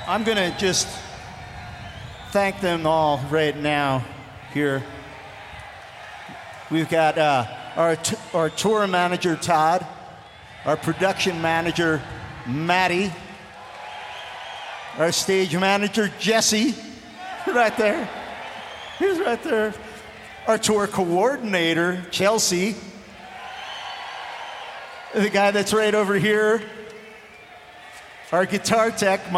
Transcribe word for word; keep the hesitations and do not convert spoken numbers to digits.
I'm going to just thank them all right now here. We've got uh, our, t- our tour manager, Todd, our production manager, Maddie, our stage manager, Jesse, right there. He's right there. Our tour coordinator, Chelsea. The guy that's right over here, our guitar tech,